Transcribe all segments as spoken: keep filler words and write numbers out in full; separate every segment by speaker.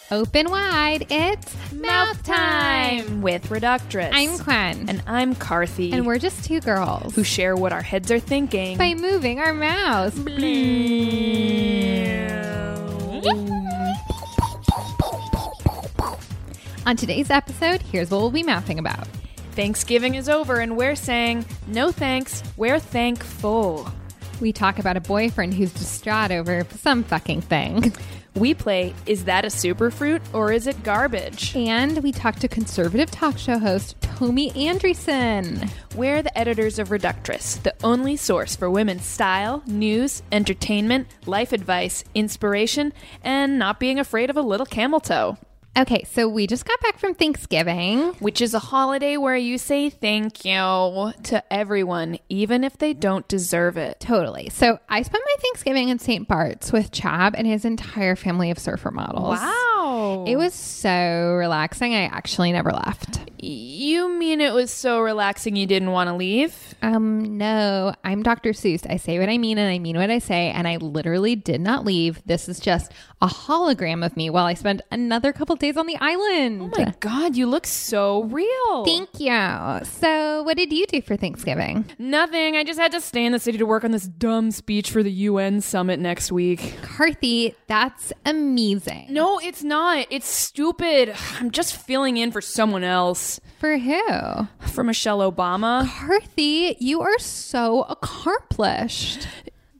Speaker 1: Open wide, it's
Speaker 2: Mouth Time with Reductress.
Speaker 1: I'm Quen.
Speaker 2: And I'm Carthy.
Speaker 1: And we're just two girls
Speaker 2: who share what our heads are thinking
Speaker 1: by moving our mouths. On today's episode, here's what we'll be mouthing about.
Speaker 2: Thanksgiving is over and we're saying, no thanks, we're thankful.
Speaker 1: We talk about a boyfriend who's distraught over some fucking thing.
Speaker 2: We play, is that a superfruit or is it garbage?
Speaker 1: And we talk to conservative talk show host Tommy Andreessen.
Speaker 2: We're the editors of Reductress, the only source for women's style, news, entertainment, life advice, inspiration, and not being afraid of a little camel toe.
Speaker 1: Okay, so we just got back from Thanksgiving.
Speaker 2: Which is a holiday where you say thank you to everyone, even if they don't deserve it.
Speaker 1: Totally. So I spent my Thanksgiving in Saint Bart's with Chab and his entire family of surfer models.
Speaker 2: Wow.
Speaker 1: It was so relaxing. I actually never left.
Speaker 2: You mean it was so relaxing you didn't want to leave?
Speaker 1: Um, no, I'm Doctor Seuss. I say what I mean and I mean what I say, and I literally did not leave. This is just a hologram of me while I spent another couple days on the island.
Speaker 2: Oh my God, you look so real.
Speaker 1: Thank you. So what did you do for Thanksgiving?
Speaker 2: Nothing. I just had to stay in the city to work on this dumb speech for the U N summit next week.
Speaker 1: Carthy, that's amazing.
Speaker 2: No, it's not. It's stupid. I'm just filling in for someone else.
Speaker 1: For who?
Speaker 2: For Michelle Obama.
Speaker 1: Carthy, you are so accomplished.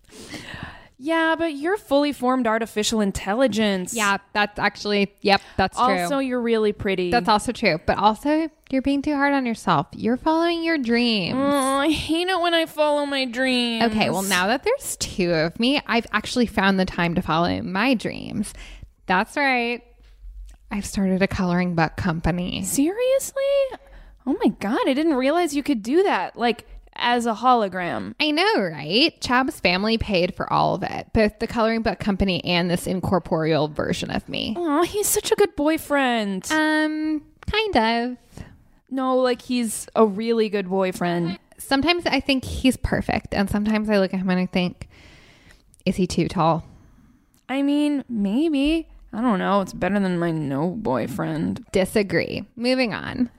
Speaker 2: Yeah, but you're fully formed artificial intelligence.
Speaker 1: Yeah, that's actually, yep, that's true.
Speaker 2: Also, you're really pretty.
Speaker 1: That's also true. But also, you're being too hard on yourself. You're following your dreams.
Speaker 2: Oh, I hate it when I follow my dreams.
Speaker 1: Okay, well, now that there's two of me, I've actually found the time to follow my dreams. That's right. I've started a coloring book company.
Speaker 2: Seriously? Oh my God, I didn't realize you could do that. Like, as a hologram.
Speaker 1: I know, right? Chab's family paid for all of it, both the coloring book company and this incorporeal version of me.
Speaker 2: Oh, he's such a good boyfriend.
Speaker 1: Um, kind of.
Speaker 2: No, like he's a really good boyfriend.
Speaker 1: Sometimes I think he's perfect, and sometimes I look at him and I think, is he too tall?
Speaker 2: I mean, maybe. I don't know. It's better than my no boyfriend.
Speaker 1: Disagree. Moving on.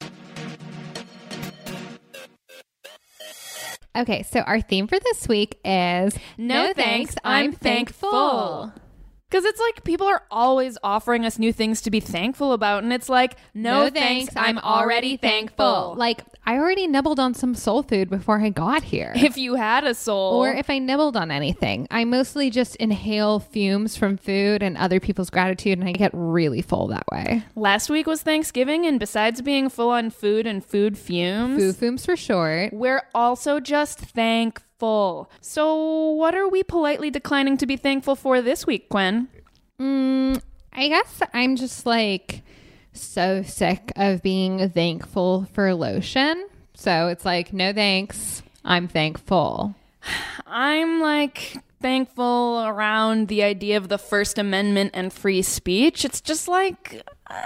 Speaker 1: Okay, so our theme for this week is
Speaker 2: No, no thanks, I'm thankful. Because it's like people are always offering us new things to be thankful about. And it's like, no, no thanks, I'm already thankful.
Speaker 1: Like, I already nibbled on some soul food before I got here.
Speaker 2: If you had a soul.
Speaker 1: Or if I nibbled on anything. I mostly just inhale fumes from food and other people's gratitude, and I get really full that way.
Speaker 2: Last week was Thanksgiving, and besides being full on food and food fumes.
Speaker 1: Food fumes for short.
Speaker 2: We're also just thankful. So what are we politely declining to be thankful for this week, Quen?
Speaker 1: Mm, I guess I'm just like so sick of being thankful for lotion. So it's like, no thanks, I'm thankful.
Speaker 2: I'm like thankful around the idea of the First Amendment and free speech. It's just like,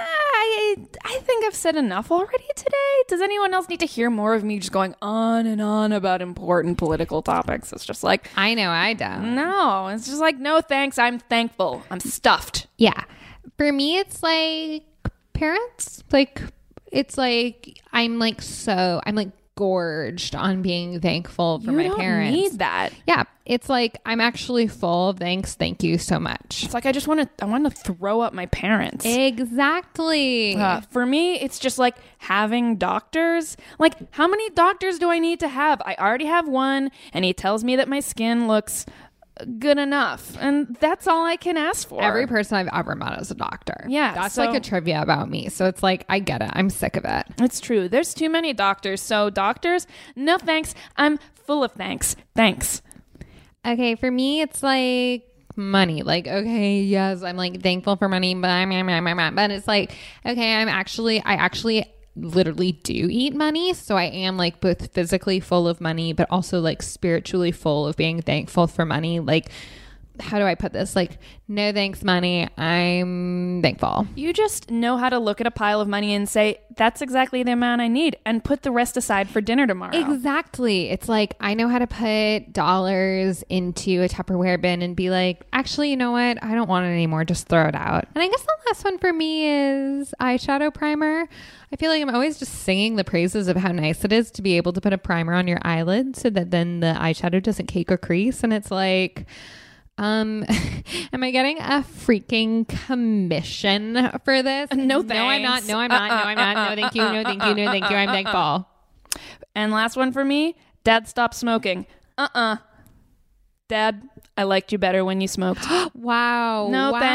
Speaker 2: I, I think I've said enough already today. Does anyone else need to hear more of me just going on and on about important political topics? It's just like,
Speaker 1: I know I don't.
Speaker 2: No, it's just like, no thanks, I'm thankful. I'm stuffed.
Speaker 1: Yeah. For me, it's like parents. Like, it's like, I'm like so, I'm like gorged on being thankful for
Speaker 2: you
Speaker 1: my
Speaker 2: don't
Speaker 1: parents.
Speaker 2: Need that.
Speaker 1: Yeah, it's like I'm actually full of thanks. Thank you so much.
Speaker 2: It's like I just want to. I want to throw up my parents.
Speaker 1: Exactly.
Speaker 2: Uh, for me, it's just like having doctors. Like, how many doctors do I need to have? I already have one, and he tells me that my skin looks good enough, and that's all I can ask for.
Speaker 1: Every person I've ever met is a doctor.
Speaker 2: Yeah,
Speaker 1: that's
Speaker 2: so,
Speaker 1: like a trivia about me. So it's like, I get it. I'm sick of it.
Speaker 2: It's true. There's too many doctors. So doctors, no thanks. I'm full of thanks. Thanks.
Speaker 1: Okay, for me, it's like money. Like, okay, yes, I'm like thankful for money, but I'm, I'm, I'm, I'm, but it's like, okay, I'm actually, I actually literally do eat money. So I am like both physically full of money, but also like spiritually full of being thankful for money. Like, how do I put this? Like, no thanks, money. I'm thankful.
Speaker 2: You just know how to look at a pile of money and say, that's exactly the amount I need, and put the rest aside for dinner tomorrow.
Speaker 1: Exactly. It's like, I know how to put dollars into a Tupperware bin and be like, actually, you know what? I don't want it anymore. Just throw it out. And I guess the last one for me is eyeshadow primer. I feel like I'm always just singing the praises of how nice it is to be able to put a primer on your eyelid so that then the eyeshadow doesn't cake or crease. And it's like, Um, am I getting a freaking commission for this?
Speaker 2: No, thanks.
Speaker 1: No, I'm not. No, I'm not. No, I'm not. No, thank you. No, thank you. No, thank you. I'm thankful.
Speaker 2: And last one for me, Dad, stop smoking. Uh-uh. Dad, I liked you better when you smoked.
Speaker 1: Wow.
Speaker 2: No,
Speaker 1: wow.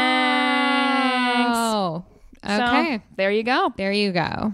Speaker 2: thanks.
Speaker 1: Okay.
Speaker 2: So, there you go.
Speaker 1: There you go.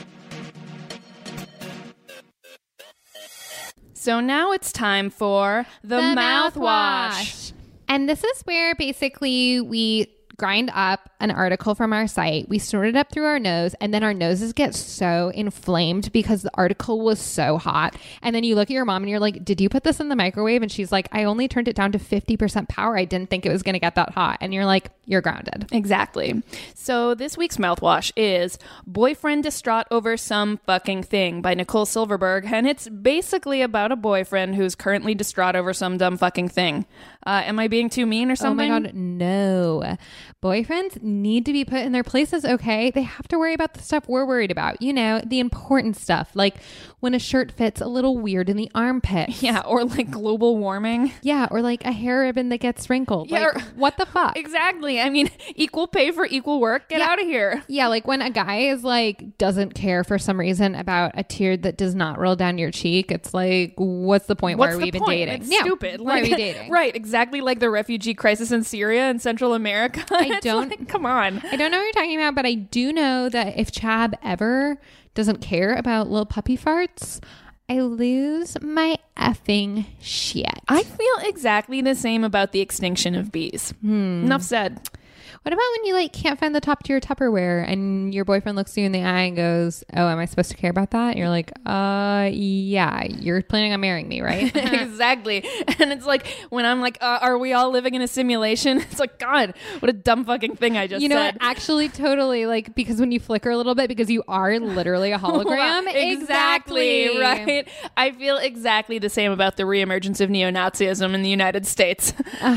Speaker 2: So now it's time for the,
Speaker 1: The
Speaker 2: mouthwash.
Speaker 1: mouthwash. And this is where basically we grind up an article from our site. We snort it up through our nose, and then our noses get so inflamed because the article was so hot. And then you look at your mom and you're like, did you put this in the microwave? And she's like, I only turned it down to fifty percent power. I didn't think it was going to get that hot. And you're like, you're grounded.
Speaker 2: Exactly. So this week's mouthwash is Boyfriend Distraught Over Some Fucking Thing by Nicole Silverberg. And it's basically about a boyfriend who's currently distraught over some dumb fucking thing. Uh, am I being too mean or something?
Speaker 1: Oh my God, no. Boyfriends need to be put in their places, okay? They have to worry about the stuff we're worried about. You know, the important stuff, like when a shirt fits a little weird in the armpit.
Speaker 2: Yeah, or like global warming.
Speaker 1: Yeah, or like a hair ribbon that gets wrinkled.
Speaker 2: Yeah,
Speaker 1: like,
Speaker 2: or-
Speaker 1: what the fuck?
Speaker 2: Exactly. I mean, equal pay for equal work. Get
Speaker 1: Yeah.
Speaker 2: out of here.
Speaker 1: Yeah, like when a guy is like, doesn't care for some reason about a tear that does not roll down your cheek, it's like, what's the point?
Speaker 2: What's
Speaker 1: Why are
Speaker 2: the
Speaker 1: we even
Speaker 2: point?
Speaker 1: dating?
Speaker 2: It's
Speaker 1: Yeah,
Speaker 2: stupid.
Speaker 1: Why are we dating?
Speaker 2: Right, exactly like the refugee crisis in Syria and Central America.
Speaker 1: I
Speaker 2: It's
Speaker 1: don't-
Speaker 2: like, come on.
Speaker 1: I don't know what you're talking about, but I do know that if Chab ever doesn't care about little puppy farts, I lose my effing shit.
Speaker 2: I feel exactly the same about the extinction of bees.
Speaker 1: Hmm.
Speaker 2: Enough said.
Speaker 1: What about when you like can't find the top to your Tupperware and your boyfriend looks you in the eye and goes, oh, am I supposed to care about that? And you're like, uh, yeah, you're planning on marrying me, right?
Speaker 2: Exactly. And it's like when I'm like, uh, are we all living in a simulation? It's like, God, what a dumb fucking thing I just
Speaker 1: You know
Speaker 2: said.
Speaker 1: what? Actually, totally. Like, because when you flicker a little bit, because you are literally a hologram.
Speaker 2: Wow, exactly, right? I feel exactly the same about the reemergence of neo-Nazism in the United States.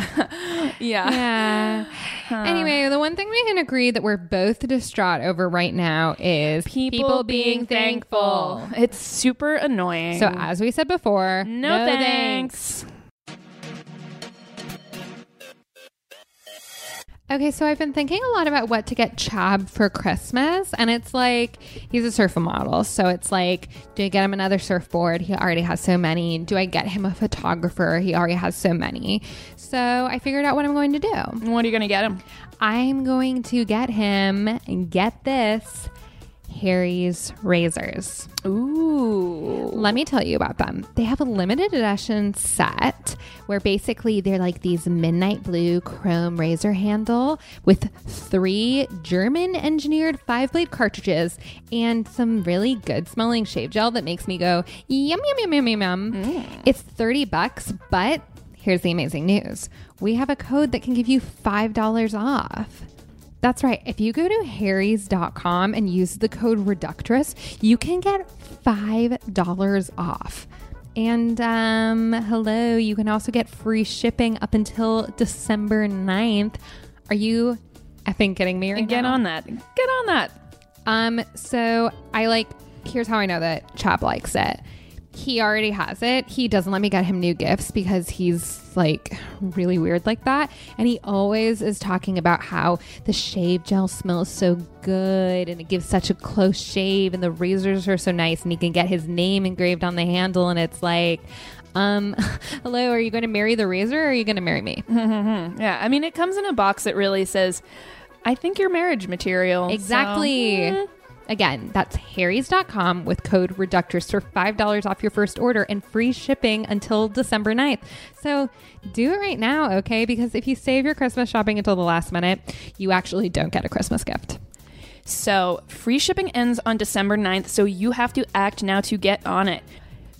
Speaker 2: yeah.
Speaker 1: Yeah. Anyway, the one thing we can agree that we're both distraught over right now is
Speaker 2: People, being thankful. It's super annoying.
Speaker 1: So as we said before,
Speaker 2: no, thanks.
Speaker 1: Okay, so I've been thinking a lot about what to get Chab for Christmas, and it's like, he's a surf model, so it's like, do I get him another surfboard? He already has so many. Do I get him a photographer? He already has so many. So I figured out what I'm going to do.
Speaker 2: What are you going to get him?
Speaker 1: I'm going to get him, and get this, Harry's razors.
Speaker 2: Ooh.
Speaker 1: Let me tell you about them. They have a limited edition set where basically they're like these midnight blue chrome razor handle with three German engineered five blade cartridges and some really good smelling shave gel that makes me go yum yum yum yum yum yum. Mm. It's thirty bucks, but here's the amazing news. We have a code that can give you five dollars off. That's right. If you go to harrys dot com and use the code Reductress, you can get five dollars off. And um, hello, you can also get free shipping up until December ninth. Are you effing kidding me right
Speaker 2: Get
Speaker 1: now?
Speaker 2: on that. Get on that.
Speaker 1: Um, so I like, here's how I know that Chab likes it. He already has it. He doesn't let me get him new gifts because he's like really weird like that. And he always is talking about how the shave gel smells so good and it gives such a close shave and the razors are so nice and he can get his name engraved on the handle. And it's like, um, hello, are you going to marry the razor or are you going to marry me?
Speaker 2: Yeah. I mean, it comes in a box that really says, I think you're marriage material.
Speaker 1: Exactly.
Speaker 2: So, mm.
Speaker 1: Again, that's harrys dot com with code Reductress for five dollars off your first order and free shipping until December ninth. So do it right now, okay? Because if you save your Christmas shopping until the last minute, you actually don't get a Christmas gift.
Speaker 2: So free shipping ends on December ninth, so you have to act now to get on it.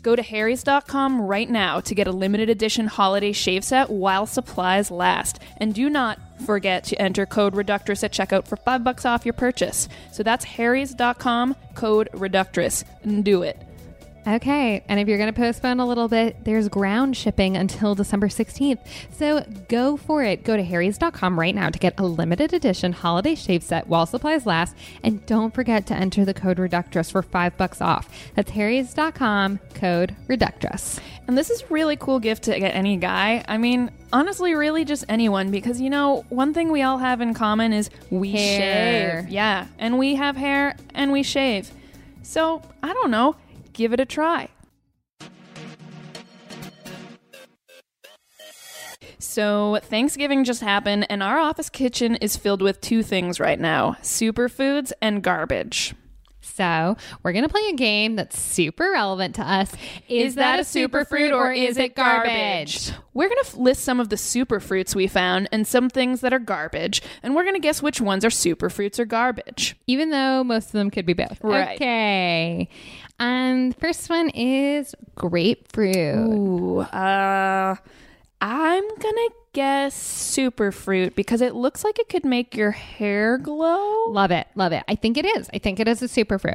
Speaker 2: Go to harrys dot com right now to get a limited edition holiday shave set while supplies last. And do not forget to enter code Reductress at checkout for five bucks off your purchase. So that's harrys dot com, code Reductress. And do it.
Speaker 1: Okay, and if you're going to postpone a little bit, there's ground shipping until December sixteenth. So go for it. Go to harrys dot com right now to get a limited edition holiday shave set while supplies last. And don't forget to enter the code Reductress for five bucks off. That's harrys dot com, code Reductress.
Speaker 2: And this is a really cool gift to get any guy. I mean, honestly, really just anyone, because, you know, one thing we all have in common is we
Speaker 1: Hair.
Speaker 2: shave. Yeah, and we have hair and we shave. So, I don't know. Give it a try. So, Thanksgiving just happened, and our office kitchen is filled with two things right now: superfoods and garbage.
Speaker 1: So we're going to play a game that's super relevant to us. Is,
Speaker 2: Is that a superfruit or is it garbage? We're going to f- list some of the superfruits we found and some things that are garbage, and we're going to guess which ones are superfruits or garbage.
Speaker 1: Even though most of them could be both.
Speaker 2: Right.
Speaker 1: Okay. Um, the first one is grapefruit.
Speaker 2: Ooh, uh, I'm going to guess superfruit because it looks like it could make your hair glow.
Speaker 1: Love it. Love it. I think it is. I think it is a superfruit.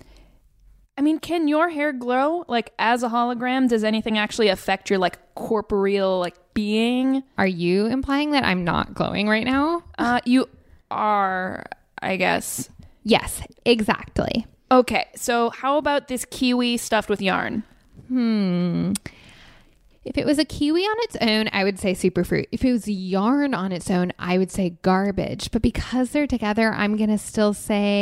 Speaker 2: I mean, can your hair glow like as a hologram? Does anything actually affect your like corporeal like being?
Speaker 1: Are you implying that I'm not glowing right now?
Speaker 2: Uh, you are, I guess.
Speaker 1: Yes, exactly.
Speaker 2: Okay, so how about this kiwi stuffed with yarn?
Speaker 1: Hmm. If it was a kiwi on its own, I would say superfruit. If it was yarn on its own, I would say garbage. But because they're together, I'm going to still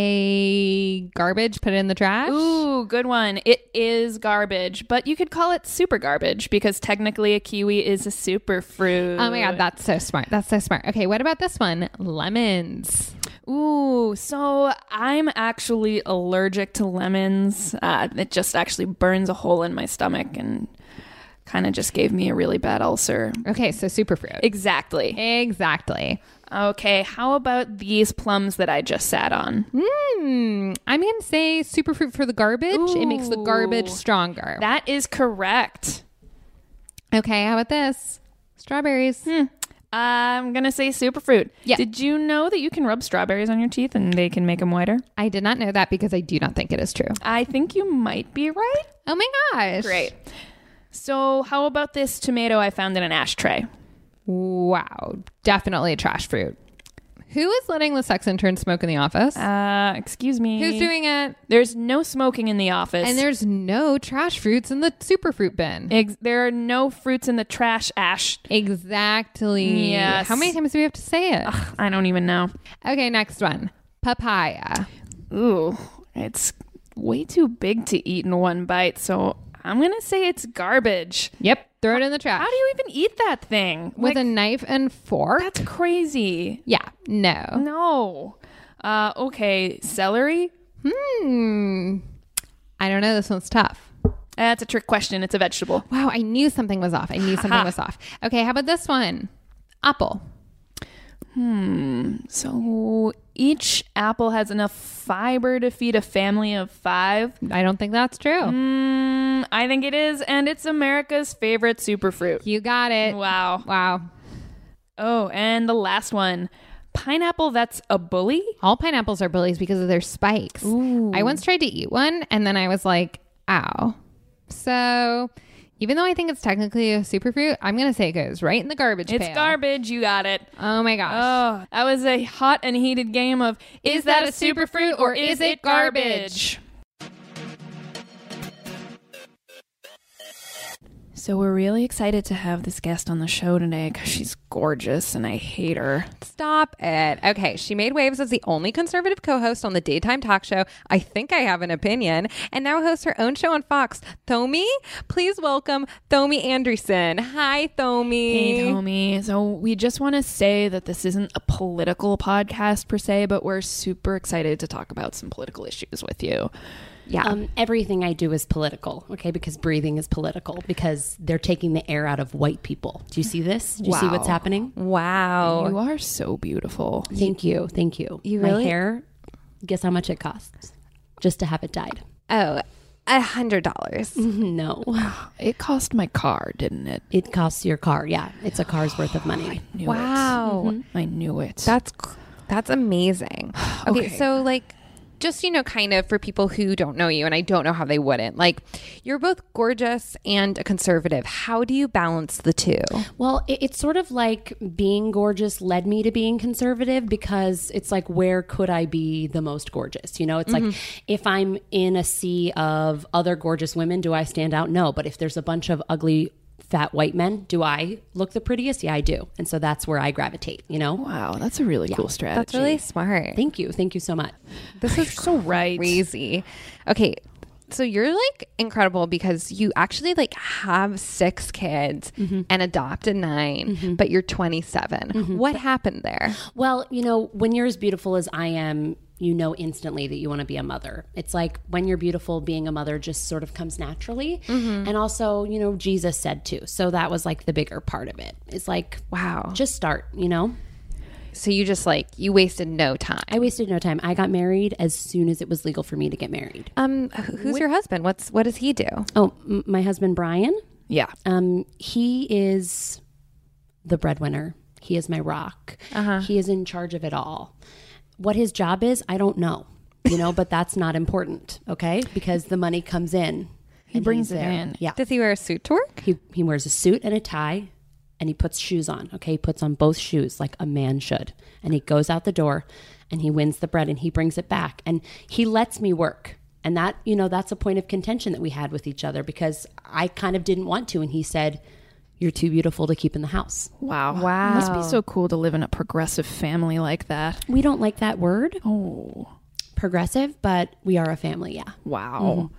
Speaker 1: say garbage, put it in the trash.
Speaker 2: Ooh, good one. It is garbage, but you could call it super garbage because technically a kiwi is a superfruit.
Speaker 1: Oh my God, that's so smart. That's so smart. Okay, what about this one? Lemons.
Speaker 2: Ooh, so I'm actually allergic to lemons. Uh, it just actually burns a hole in my stomach and kind of just gave me a really bad ulcer.
Speaker 1: Okay, so superfruit.
Speaker 2: Exactly.
Speaker 1: Exactly.
Speaker 2: Okay, how about these plums that I just sat on?
Speaker 1: Hmm. I'm going to say superfruit for the garbage. It makes the garbage
Speaker 2: Ooh.
Speaker 1: stronger.
Speaker 2: That is correct.
Speaker 1: Okay, how about this? Strawberries.
Speaker 2: Hmm. I'm going to say superfruit.
Speaker 1: Yeah.
Speaker 2: Did you know that you can rub strawberries on your teeth and they can make them whiter?
Speaker 1: I did not know that because I do not think it is true.
Speaker 2: I think you might be right.
Speaker 1: Oh my gosh.
Speaker 2: Great. So how about this tomato I found in an ashtray?
Speaker 1: Wow. Definitely a trash fruit. Who is letting the sex intern smoke in the office?
Speaker 2: Uh, excuse me.
Speaker 1: Who's doing it?
Speaker 2: There's no smoking in the office.
Speaker 1: And there's no trash fruits in the superfruit bin.
Speaker 2: Ex- there are no fruits in the trash ash.
Speaker 1: Exactly.
Speaker 2: Yes.
Speaker 1: How many times do we have to say it?
Speaker 2: Ugh, I don't even know.
Speaker 1: Okay, next one. Papaya.
Speaker 2: Ooh, it's way too big to eat in one bite, so I'm going to say it's garbage.
Speaker 1: Yep. Throw it in the trash.
Speaker 2: How do you even eat that thing?
Speaker 1: With
Speaker 2: Like,
Speaker 1: a knife and fork?
Speaker 2: that's crazy.
Speaker 1: Yeah. No.
Speaker 2: No. Uh, okay, celery?
Speaker 1: Hmm. I don't know. This one's tough.
Speaker 2: That's a trick question. It's a vegetable.
Speaker 1: Wow. I knew something was off. I knew something
Speaker 2: Ha.
Speaker 1: was off. Okay. How about this one? Apple.
Speaker 2: Hmm. So each apple has enough fiber to feed a family of five.
Speaker 1: I don't think that's true.
Speaker 2: Mm, I think it is, and it's America's favorite superfruit.
Speaker 1: You got it.
Speaker 2: Wow.
Speaker 1: Wow.
Speaker 2: Oh, and the last one. Pineapple that's a bully?
Speaker 1: All pineapples are bullies because of their spikes.
Speaker 2: Ooh.
Speaker 1: I once tried to eat one and then I was like, ow. So even though I think it's technically a superfruit, I'm going to say it goes right in the garbage
Speaker 2: It's
Speaker 1: pail.
Speaker 2: garbage. You got it.
Speaker 1: Oh my gosh.
Speaker 2: Oh, that was a hot and heated game of is, that, a superfruit or is it garbage? So we're really excited to have this guest on the show today because she's gorgeous and I hate her.
Speaker 1: Stop it. Okay, she made waves as the only conservative co-host on the daytime talk show I Think I Have an Opinion, and now hosts her own show on Fox. Thomi, please welcome Thomi Anderson. Hi, Thomi.
Speaker 2: Hey, Tommy. So we just want to say that this isn't a political podcast per se, but we're super excited to talk about some political issues with you.
Speaker 1: Yeah.
Speaker 3: Um, everything I do is political, okay? Because breathing is political because they're taking the air out of white people. Do you see this? Do you see what's
Speaker 2: Wow.
Speaker 3: happening?
Speaker 1: Wow.
Speaker 2: You are so beautiful.
Speaker 3: Thank you. Thank you.
Speaker 1: You
Speaker 3: My
Speaker 1: really-
Speaker 3: hair, guess how much it costs just to have it dyed?
Speaker 1: Oh, A hundred dollars.
Speaker 3: No.
Speaker 2: It cost my car, didn't it?
Speaker 3: It costs your car. Yeah. It's a car's worth of money.
Speaker 2: Knew
Speaker 1: Wow.
Speaker 2: it. I knew it.
Speaker 1: That's cr- that's amazing. Okay,
Speaker 2: Okay.
Speaker 1: so like just, you know, kind of for people who don't know you, and I don't know how they wouldn't, like you're both gorgeous and a conservative. How do you balance the two?
Speaker 3: Well, it, it's sort of like being gorgeous led me to being conservative, because it's like, where could I be the most gorgeous? You know, it's like, if I'm in a sea of other gorgeous women, do I stand out? No. But if there's a bunch of ugly, fat white men, do I look the prettiest? Yeah, I do. And so that's where I gravitate, you know?
Speaker 2: Wow, that's a really cool strategy.
Speaker 1: That's really smart.
Speaker 3: Thank you. Thank you so much.
Speaker 1: This is
Speaker 2: so right.
Speaker 1: crazy. Okay, so you're like incredible because you actually like have six kids
Speaker 3: Mm-hmm.
Speaker 1: and adopted nine, but you're twenty-seven. What happened there?
Speaker 3: Well, you know, when you're as beautiful as I am, you know instantly that you want to be a mother. It's like when you're beautiful, being a mother just sort of comes naturally. And also, you know, Jesus said too. So that was like the bigger part of it. It's like,
Speaker 1: Wow.
Speaker 3: just start, you know?
Speaker 1: So you just like you wasted no time.
Speaker 3: I wasted no time. I got married as soon as it was legal for me to get married.
Speaker 1: Um, wh- who's your husband? What's what does he do?
Speaker 3: Oh, m- my husband, Brian,
Speaker 2: Yeah.
Speaker 3: um, he is the breadwinner. He is my rock. He is in charge of it all. What his job is, I don't know, you know, but that's not important, okay? Because the money comes in.
Speaker 2: He brings it in.
Speaker 3: Yeah.
Speaker 1: Does he wear a suit to work?
Speaker 3: He, he wears a suit and a tie, and he puts shoes on, okay? He puts on both shoes like a man should. And he goes out the door, and he wins the bread, and he brings it back. And he lets me work. And that, you know, that's a point of contention that we had with each other, because I kind of didn't want to. And he said, "You're too beautiful to keep in the house."
Speaker 2: Wow.
Speaker 1: Wow.
Speaker 2: It must be so cool to live in a progressive family like that.
Speaker 3: We don't like that word,
Speaker 2: Oh,
Speaker 3: progressive, but we are a family, yeah.
Speaker 2: wow.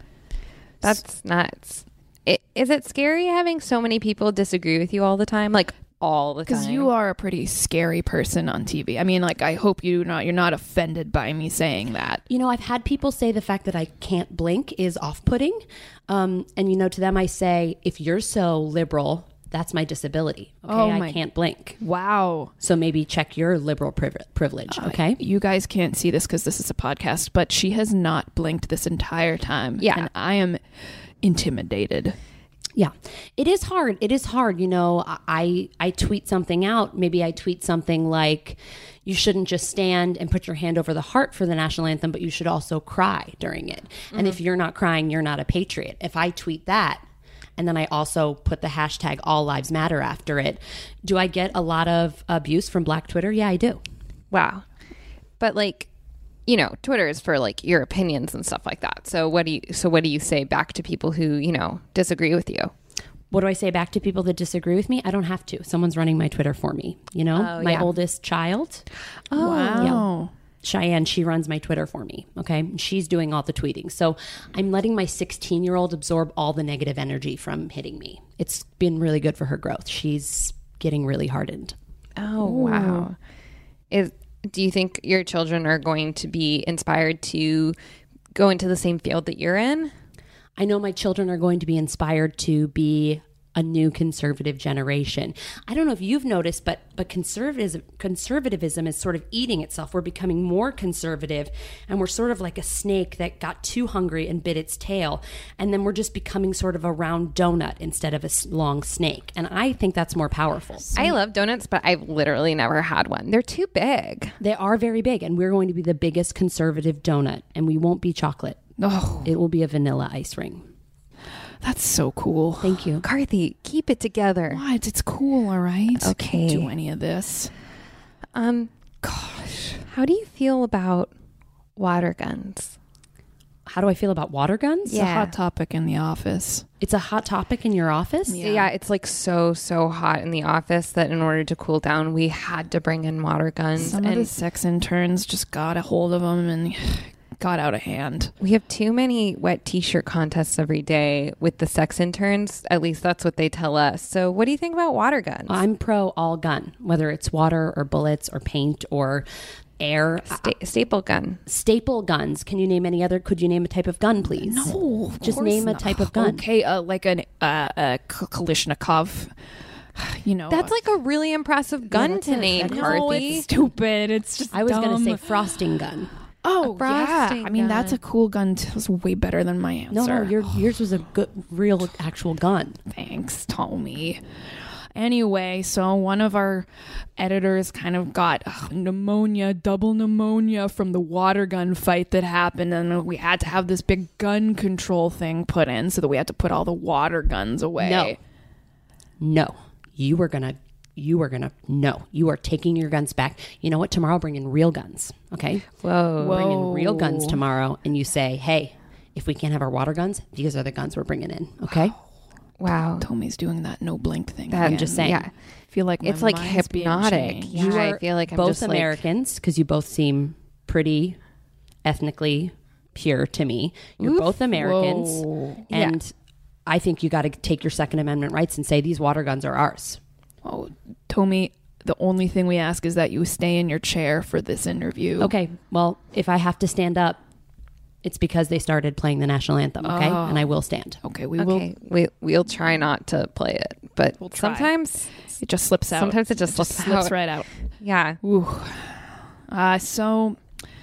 Speaker 1: That's nuts. It, is it scary having so many people disagree with you all the time? Like all the time?
Speaker 2: Because you are a pretty scary person on T V. I mean, like, I hope you not you're not offended by me saying that.
Speaker 3: You know, I've had people say the fact that I can't blink is off-putting. Um, and, you know, to them I say, if you're so liberal, that's my disability. Okay,
Speaker 2: Oh
Speaker 3: I
Speaker 2: my-
Speaker 3: can't blink.
Speaker 2: Wow.
Speaker 3: So maybe check your liberal priv- privilege, okay?
Speaker 2: You guys can't see this because this is a podcast, but she has not blinked this entire time.
Speaker 1: Yeah.
Speaker 2: And I am intimidated.
Speaker 3: Yeah, it is hard. It is hard. You know, I I tweet something out. Maybe I tweet something like, you shouldn't just stand and put your hand over the heart for the national anthem, but you should also cry during it. Mm-hmm. And if you're not crying, you're not a patriot. If I tweet that, and then I also put the hashtag All Lives Matter after it, do I get a lot of abuse from Black Twitter? Yeah, I do.
Speaker 1: Wow. But like, you know, Twitter is for like your opinions and stuff like that. So what do you so what do you say back to people who, you know, disagree with you?
Speaker 3: What do I say back to people that disagree with me? I don't have to. Someone's running my Twitter for me. You know,
Speaker 1: Oh,
Speaker 3: my
Speaker 1: yeah.
Speaker 3: oldest child,
Speaker 1: Oh.
Speaker 2: Wow.
Speaker 3: Cheyenne, she runs my Twitter for me. Okay. She's doing all the tweeting. So I'm letting my sixteen year old absorb all the negative energy from hitting me. It's been really good for her growth. She's getting really hardened.
Speaker 1: Oh, wow. Is do you think your children are going to be inspired to go into the same field that you're in?
Speaker 3: I know my children are going to be inspired to be a new conservative generation. I don't know if you've noticed, but but conservatism conservatism is sort of eating itself. We're becoming more conservative, and we're sort of like a snake that got too hungry and bit its tail, and then we're just becoming sort of a round donut instead of a s- long snake. And I think that's more powerful.
Speaker 1: I love donuts, but I've literally never had one. They're too big.
Speaker 3: They are very big, and we're going to be the biggest conservative donut, and we won't be chocolate.
Speaker 2: Oh,
Speaker 3: It will be a vanilla ice ring.
Speaker 2: that's so cool.
Speaker 3: Thank you.
Speaker 1: Carthy, keep it together.
Speaker 2: What? It's cool, all right? I
Speaker 1: Okay.
Speaker 2: can't do any of this.
Speaker 1: Um, gosh, how do you feel about water guns?
Speaker 3: How do I feel about water guns?
Speaker 2: It's a hot topic in the office.
Speaker 3: It's a hot topic in your office?
Speaker 2: Yeah.
Speaker 1: Yeah, it's like so so hot in the office that in order to cool down, we had to bring in water guns,
Speaker 2: Some of
Speaker 1: and
Speaker 2: the sex interns just got a hold of them and got out of hand.
Speaker 1: we have too many wet t-shirt contests every day with the sex interns. At least that's what they tell us. So, what do you think about water guns?
Speaker 3: I'm pro all gun, whether it's water or bullets or paint or air.
Speaker 1: Sta- staple gun.
Speaker 3: Staple guns. Can you name any other? Could you name a type of gun, please?
Speaker 2: No, of
Speaker 3: Just
Speaker 2: course
Speaker 3: name a
Speaker 2: not.
Speaker 3: type of gun.
Speaker 2: Okay, uh, like an uh, a K- Kalashnikov. You know,
Speaker 1: That's like a really impressive gun
Speaker 3: that's
Speaker 1: to
Speaker 3: a-
Speaker 1: name,
Speaker 3: that is-
Speaker 2: no,
Speaker 1: Carthy.
Speaker 2: it's stupid. It's just
Speaker 3: I was going to
Speaker 2: dumb.
Speaker 3: say frosting gun.
Speaker 2: Oh, yeah.
Speaker 1: frosting
Speaker 2: I mean, that's a
Speaker 1: gun.
Speaker 2: cool gun. T- was way better than my answer.
Speaker 3: No, no, your, yours was a good, real, actual gun.
Speaker 2: Thanks, Tommy. Anyway, so one of our editors kind of got ugh, pneumonia, double pneumonia from the water gun fight that happened, and we had to have this big gun control thing put in so that we had to put all the water guns away.
Speaker 3: No. No. You were going to, you were going to, no. You are taking your guns back. You know what? Tomorrow, bring in real guns, okay?
Speaker 1: Whoa.
Speaker 3: Bring in real guns tomorrow, and you say, hey, if we can't have our water guns, these are the guns we're bringing in, okay?
Speaker 1: Wow.
Speaker 2: Tommy's doing that no blink thing.
Speaker 1: That-
Speaker 2: again.
Speaker 3: I'm just saying.
Speaker 1: Yeah.
Speaker 2: feel like my
Speaker 1: It's like
Speaker 2: mind's being
Speaker 1: hypnotic.
Speaker 2: changed.
Speaker 1: Yeah,
Speaker 3: You
Speaker 1: I
Speaker 3: are
Speaker 1: feel like I'm
Speaker 3: both
Speaker 1: just like-
Speaker 3: Americans, because you both seem pretty ethnically pure to me. You're
Speaker 1: Oof.
Speaker 3: both Americans.
Speaker 2: Whoa.
Speaker 3: And I think you got to take your Second Amendment rights and say these water guns are ours.
Speaker 2: Oh, Tommy, the only thing we ask is that you stay in your chair for this interview.
Speaker 3: Okay, well, if I have to stand up, it's because they started playing the national anthem, okay?
Speaker 2: Oh.
Speaker 3: And I will stand.
Speaker 2: Okay, we will.
Speaker 1: Okay, we we'll try not to play it, but
Speaker 2: We'll try.
Speaker 1: sometimes
Speaker 2: It just slips out.
Speaker 1: sometimes it just slips,
Speaker 2: slips
Speaker 1: out.
Speaker 2: right out.
Speaker 1: Yeah.
Speaker 2: Ooh. Uh, so,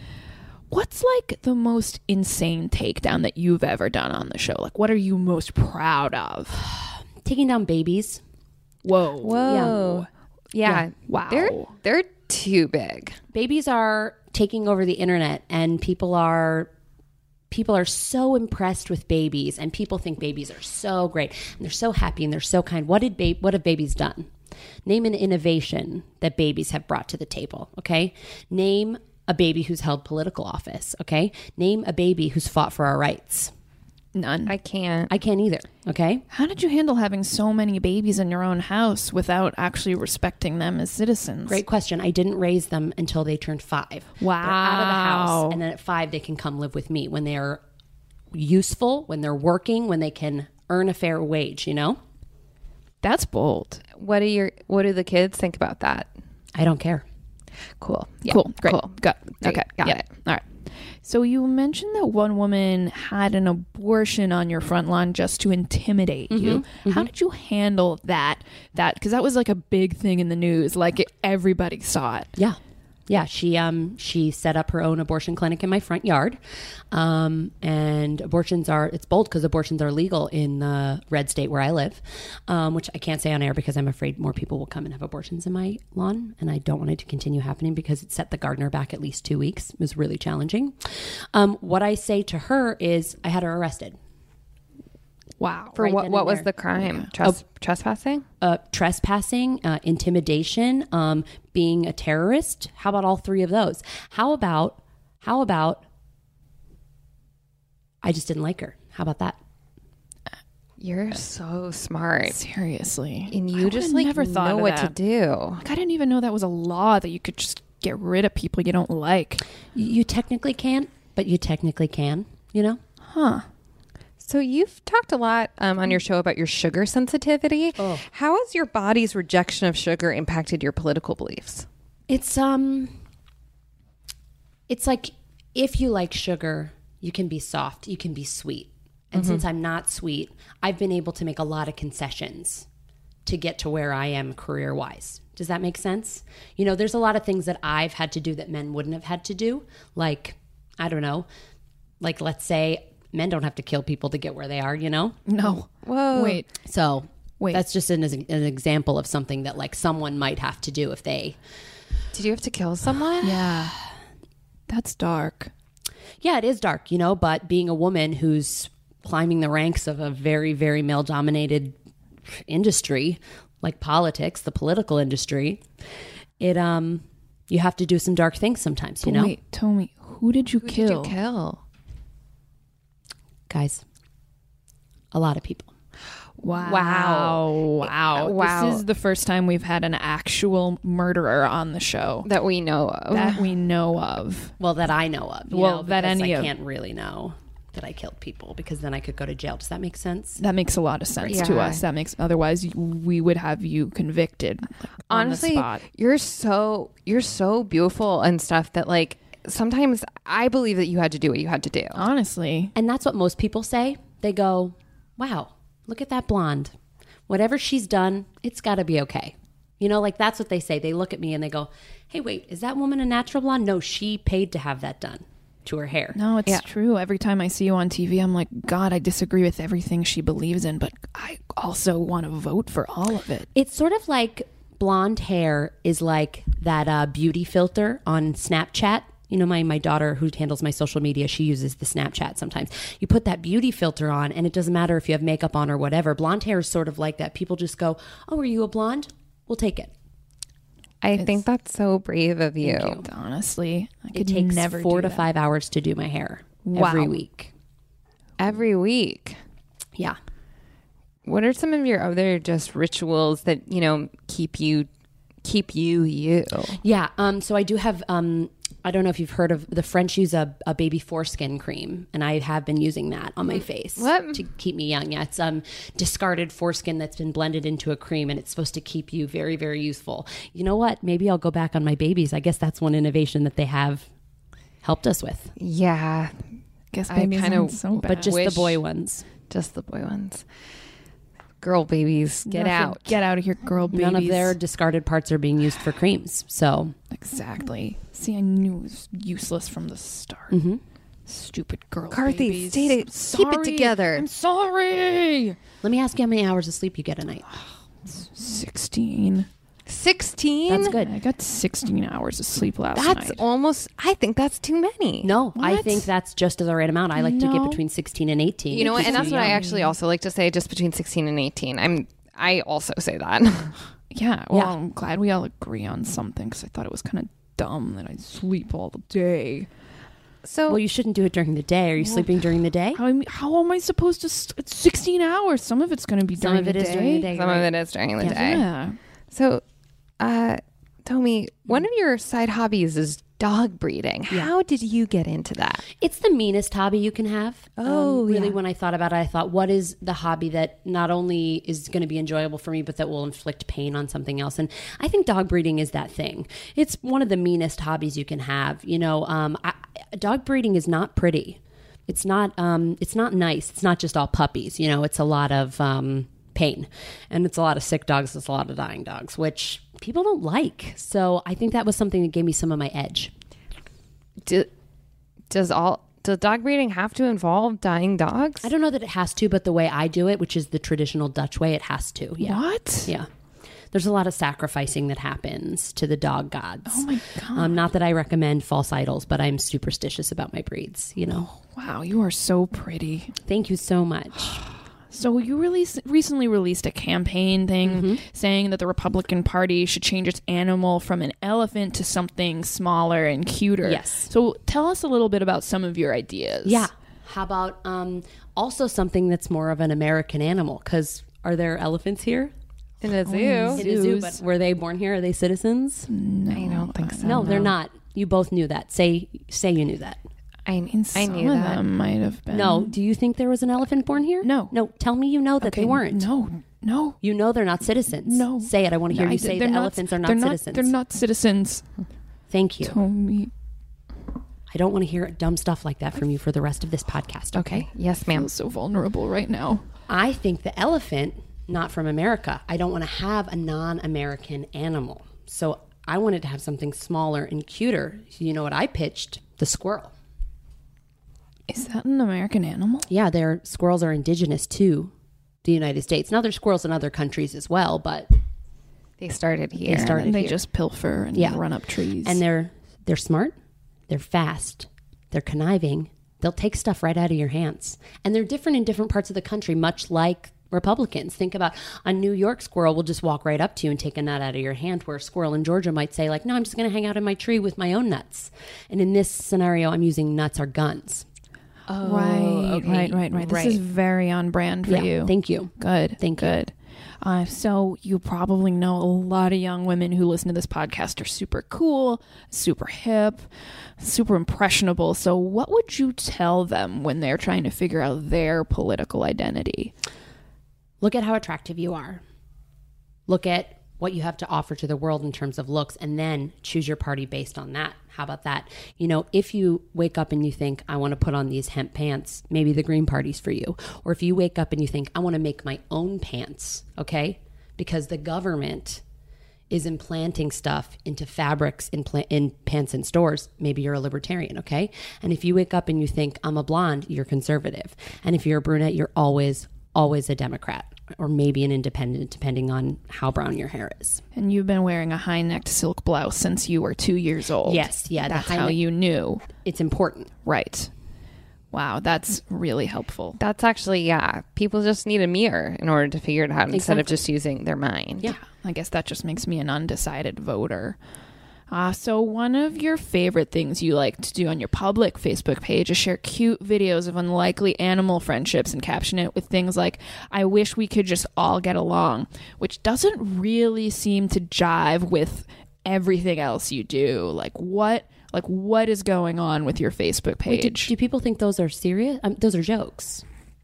Speaker 2: what's like the most insane takedown that you've ever done on the show? Like, what are you most proud of?
Speaker 3: Taking down babies.
Speaker 2: Whoa.
Speaker 1: Whoa. Yeah.
Speaker 3: Yeah.
Speaker 2: Wow.
Speaker 1: They're they're too big.
Speaker 3: Babies are taking over the internet, and people are people are so impressed with babies, and people think babies are so great, and they're so happy, and they're so kind. What did ba- what have babies done? Name an innovation that babies have brought to the table, okay? Name a baby who's held political office, okay? Name a baby who's fought for our rights.
Speaker 2: None.
Speaker 1: I can't.
Speaker 3: I can't either, okay?
Speaker 2: How did you handle having so many babies in your own house without actually respecting them as citizens?
Speaker 3: Great question. I didn't raise them until they turned five.
Speaker 2: Wow.
Speaker 3: They're out of the house, and then at five, they can come live with me when they're useful, when they're working, when they can earn a fair wage, you know?
Speaker 2: That's bold.
Speaker 1: What do your what do the kids think about that?
Speaker 3: I don't care.
Speaker 1: Cool. Yeah.
Speaker 2: Cool. Great.
Speaker 1: Cool.
Speaker 2: Got,
Speaker 1: Great.
Speaker 2: okay.
Speaker 1: Got
Speaker 2: yeah.
Speaker 1: it.
Speaker 2: All right. So you mentioned that one woman had an abortion on your front lawn just to intimidate you. How did you handle that? That because that was like a big thing in the news. Like it, everybody saw it.
Speaker 3: Yeah. Yeah, she um she set up her own abortion clinic in my front yard, um, and abortions are it's bold because abortions are legal in the red state where I live, um, which I can't say on air because I'm afraid more people will come and have abortions in my lawn, and I don't want it to continue happening because it set the gardener back at least two weeks. It was really challenging. Um, what I say to her is, I had her arrested.
Speaker 2: Wow.
Speaker 1: For
Speaker 3: Right
Speaker 1: what
Speaker 3: then
Speaker 1: what
Speaker 3: and
Speaker 1: was
Speaker 3: there.
Speaker 1: the crime? Tres- trespassing?
Speaker 3: Uh, trespassing, uh, intimidation, um, being a terrorist. How about all three of those? How about, how about, I just didn't like her. How about that?
Speaker 1: You're so smart.
Speaker 2: Seriously.
Speaker 1: And
Speaker 2: I
Speaker 1: you just
Speaker 2: would've
Speaker 1: like
Speaker 2: never thought
Speaker 1: know
Speaker 2: of
Speaker 1: what to
Speaker 2: that.
Speaker 1: do.
Speaker 2: Like, I didn't even know that was a law that you could just get rid of people you don't like.
Speaker 3: You, you technically can't, but you technically can, you know?
Speaker 2: Huh.
Speaker 1: So you've talked a lot um, on your show about your sugar sensitivity.
Speaker 3: Oh.
Speaker 1: How has your body's rejection of sugar impacted your political beliefs?
Speaker 3: It's, um, it's like if you like sugar, you can be soft, you can be sweet. And since I'm not sweet, I've been able to make a lot of concessions to get to where I am career wise. Does that make sense? You know, there's a lot of things that I've had to do that men wouldn't have had to do. Like, I don't know, like let's say men don't have to kill people to get where they are, you know?
Speaker 2: No.
Speaker 1: Whoa.
Speaker 2: Wait.
Speaker 3: So
Speaker 2: Wait.
Speaker 3: that's just an, an example of something that like someone might have to do if they,
Speaker 1: Did you have to kill someone?
Speaker 2: Yeah. That's dark.
Speaker 3: yeah, it is dark, you know, but being a woman who's climbing the ranks of a very, very male dominated industry like politics, the political industry, it, um, you have to do some dark things sometimes, you
Speaker 2: But
Speaker 3: know?
Speaker 2: wait, Tommy, who did you
Speaker 1: Who
Speaker 2: kill?
Speaker 1: did you kill?
Speaker 3: Guys, a lot of people.
Speaker 2: Wow.
Speaker 1: Wow.
Speaker 2: Wow.
Speaker 1: Wow.
Speaker 2: This is the first time we've had an actual murderer on the show
Speaker 1: That we know of.
Speaker 2: that we know of.
Speaker 3: Well, that I know of. You
Speaker 2: Well,
Speaker 3: know,
Speaker 2: that
Speaker 3: because
Speaker 2: any
Speaker 3: I
Speaker 2: of-
Speaker 3: can't really know that I killed people because then I could go to jail. Does that make sense?
Speaker 2: That makes a lot of sense to
Speaker 1: Yeah.
Speaker 2: us. That makes otherwise we would have you convicted. Like, on
Speaker 1: Honestly,
Speaker 2: the spot.
Speaker 1: you're so you're so beautiful and stuff that like sometimes I believe that you had to do what you had to do.
Speaker 2: Honestly,
Speaker 3: And that's what most people say. They go, wow, look at that blonde. Whatever she's done, it's got to be okay. You know, like that's what they say. They look at me and they go, hey, wait, is that woman a natural blonde? No, she paid to have that done. to her hair.
Speaker 2: No, it's
Speaker 1: Yeah.
Speaker 2: true. Every time I see you on T V, I'm like, God, I disagree with everything she believes in, but I also want to vote for all of it.
Speaker 3: It's sort of like blonde hair is like that uh, beauty filter on Snapchat. You know, my, my daughter who handles my social media, she uses the Snapchat sometimes. You put that beauty filter on and it doesn't matter if you have makeup on or whatever. Blonde hair is sort of like that. People just go, oh, are you a blonde? We'll take it.
Speaker 1: I think that's so brave of you.
Speaker 3: you.
Speaker 2: Honestly, I
Speaker 3: It
Speaker 2: could
Speaker 3: takes
Speaker 2: never
Speaker 3: four
Speaker 2: do
Speaker 3: to
Speaker 2: that.
Speaker 3: five hours to do my hair
Speaker 2: Wow.
Speaker 3: every week.
Speaker 1: Every week.
Speaker 3: Yeah.
Speaker 1: What are some of your other just rituals that, you know, keep you keep you you?
Speaker 3: Yeah. Um, so I do have, um, I don't know if you've heard of, the French use a, a baby foreskin cream, and I have been using that on my face
Speaker 1: What?
Speaker 3: to keep me young. Yeah, it's um, discarded foreskin that's been blended into a cream, and it's supposed to keep you very, very youthful. You know what? Maybe I'll go back on my babies. I guess that's one innovation that they have helped us with,
Speaker 1: Yeah.
Speaker 2: Guess
Speaker 1: I
Speaker 2: babies
Speaker 1: kinda-
Speaker 2: aren't so bad.
Speaker 3: but just
Speaker 1: wish-
Speaker 3: the boy ones.
Speaker 1: Just the boy ones. Girl babies, get
Speaker 2: Nothing-
Speaker 1: out.
Speaker 2: Get out of here, girl babies.
Speaker 3: None of their discarded parts are being used for creams. So,
Speaker 2: Exactly. See, I knew it was useless from the start.
Speaker 3: mm-hmm.
Speaker 2: Stupid girl
Speaker 1: Carthy,
Speaker 2: babies.
Speaker 1: stay to-
Speaker 2: I'm
Speaker 1: keep it
Speaker 2: sorry.
Speaker 1: together.
Speaker 2: I'm sorry.
Speaker 3: Let me ask you how many hours of sleep you get a night.
Speaker 2: sixteen.
Speaker 1: sixteen?
Speaker 3: That's good.
Speaker 2: I got sixteen hours of sleep last
Speaker 1: That's
Speaker 2: night.
Speaker 1: almost, I think that's too many.
Speaker 3: No, I
Speaker 2: What?
Speaker 3: think that's just the right amount. I like to get
Speaker 2: No.
Speaker 3: between sixteen and eighteen.
Speaker 1: You know what?
Speaker 3: Keeps
Speaker 1: And that's
Speaker 3: me
Speaker 1: what I
Speaker 3: young.
Speaker 1: actually also like to say, just between sixteen and eighteen. I'm, I also say that.
Speaker 2: Yeah, well,
Speaker 3: Yeah.
Speaker 2: I'm glad we all agree on something because I thought it was kind of dumb that I sleep all the day.
Speaker 1: So,
Speaker 3: Well, you shouldn't do it during the day. Are you sleeping during the day?
Speaker 2: How, am- how am I supposed to? St- it's sixteen hours. Some of it's going to be
Speaker 3: Some
Speaker 2: during
Speaker 3: of it
Speaker 2: the
Speaker 3: is
Speaker 2: day.
Speaker 3: during the day.
Speaker 1: some
Speaker 3: right?
Speaker 1: of it is during the
Speaker 3: Yeah.
Speaker 1: day.
Speaker 2: Yeah.
Speaker 1: So, uh, Tommy, one of your side hobbies is dog breeding.
Speaker 3: Yeah.
Speaker 1: How did you get into that?
Speaker 3: It's the meanest hobby you can have.
Speaker 1: Oh,
Speaker 3: Um, really,
Speaker 1: yeah.
Speaker 3: when I thought about it, I thought, what is the hobby that not only is going to be enjoyable for me, but that will inflict pain on something else? And I think dog breeding is that thing. It's one of the meanest hobbies you can have. You know, um, I, dog breeding is not pretty. It's not. Um, it's not nice. It's not just all puppies. You know, it's a lot of um, pain, and it's a lot of sick dogs. It's a lot of dying dogs, which people don't like. So I think that was something that gave me some of my edge.
Speaker 1: Do, does all does dog breeding have to involve dying dogs?
Speaker 3: I don't know that it has to, but the way I do it, which is the traditional Dutch way, it has to. Yeah.
Speaker 2: What?
Speaker 3: Yeah. There's a lot of sacrificing that happens to the dog gods.
Speaker 2: Oh my god.
Speaker 3: Um, not that I recommend false idols, but I'm superstitious about my breeds, you know.
Speaker 2: Wow, you are so pretty.
Speaker 3: Thank you so much.
Speaker 2: So you released recently released a campaign thing
Speaker 3: Mm-hmm.
Speaker 2: saying that the Republican Party should change its animal from an elephant to something smaller and cuter.
Speaker 3: Yes.
Speaker 2: So tell us a little bit about some of your ideas.
Speaker 3: Yeah. How about um, also something that's more of an American animal? Because are there elephants here?
Speaker 1: In a zoo.
Speaker 3: In a zoo,
Speaker 2: Zoos.
Speaker 3: but were they born here? Are they citizens?
Speaker 1: I don't think so.
Speaker 3: No, they're not. You both knew that. Say say you knew that.
Speaker 1: I,
Speaker 2: And
Speaker 1: I
Speaker 2: some
Speaker 1: knew
Speaker 2: of
Speaker 1: that.
Speaker 2: them might have been.
Speaker 3: No. Do you think there was an elephant born here?
Speaker 2: No.
Speaker 3: No. Tell me you know that
Speaker 2: Okay,
Speaker 3: they weren't.
Speaker 2: No, no.
Speaker 3: You know they're not citizens.
Speaker 2: No.
Speaker 3: Say it. I want to hear
Speaker 2: No, I
Speaker 3: you
Speaker 2: did-
Speaker 3: say the
Speaker 2: they're not-
Speaker 3: elephants are not
Speaker 2: they're
Speaker 3: citizens.
Speaker 2: They're not citizens.
Speaker 3: Thank you.
Speaker 2: Tommy.
Speaker 3: I don't want to hear dumb stuff like that from you for the rest of this podcast.
Speaker 1: Okay. Yes,
Speaker 2: I'm
Speaker 1: ma'am.
Speaker 2: so vulnerable right now.
Speaker 3: I think the elephant, not from America. I don't want to have a non-American animal. So I wanted to have something smaller and cuter. You know what I pitched? The squirrel.
Speaker 2: Is that an American animal?
Speaker 3: Yeah, their squirrels are indigenous to the United States. Now there's squirrels in other countries as well, but
Speaker 1: They started here.
Speaker 3: They started
Speaker 2: And they
Speaker 3: here.
Speaker 2: just pilfer and
Speaker 3: Yeah.
Speaker 2: run up trees.
Speaker 3: and they're they're smart, they're fast, they're conniving. They'll take stuff right out of your hands. And they're different in different parts of the country, much like Republicans. Think about a New York squirrel will just walk right up to you and take a nut out of your hand, where a squirrel in Georgia might say, like, no, I'm just going to hang out in my tree with my own nuts. And in this scenario, I'm using nuts or guns.
Speaker 1: Oh,
Speaker 2: right,
Speaker 1: okay.
Speaker 2: right, right, right. This
Speaker 1: Right.
Speaker 2: is very on brand for
Speaker 3: Yeah,
Speaker 2: you.
Speaker 3: thank you.
Speaker 2: Good.
Speaker 3: Thank you.
Speaker 2: good. Uh, so you probably know a lot of young women who listen to this podcast are super cool, super hip, super impressionable. So what would you tell them when they're trying to figure out their political identity?
Speaker 3: Look at how attractive you are. Look at what you have to offer to the world in terms of looks, and then choose your party based on that. How about that? You know, if you wake up and you think, I want to put on these hemp pants, maybe the Green Party's for you. Or if you wake up and you think, I want to make my own pants, okay? Because the government is implanting stuff into fabrics in, pla- in pants in stores, maybe you're a libertarian, okay? And if you wake up and you think, I'm a blonde, you're conservative. And if you're a brunette, you're always, always a Democrat or maybe an independent, depending on how brown your hair is.
Speaker 2: And you've been wearing a high-necked silk blouse since you were two years old.
Speaker 3: Yes, yeah.
Speaker 2: That's
Speaker 3: the high
Speaker 2: how
Speaker 3: neck-
Speaker 2: you knew.
Speaker 3: It's important.
Speaker 2: Right. Wow, that's really helpful.
Speaker 1: That's actually, yeah. People just need a mirror in order to figure it out instead of
Speaker 3: Exactly.
Speaker 1: just using their mind.
Speaker 3: Yeah.
Speaker 2: I guess that just makes me an undecided voter. Uh, so one of your favorite things you like to do on your public Facebook page is share cute videos of unlikely animal friendships and caption it with things like, I wish we could just all get along, which doesn't really seem to jive with everything else you do. Like what like what is going on with your Facebook page?
Speaker 3: Wait, do, do people think those are serious? Um, those are jokes.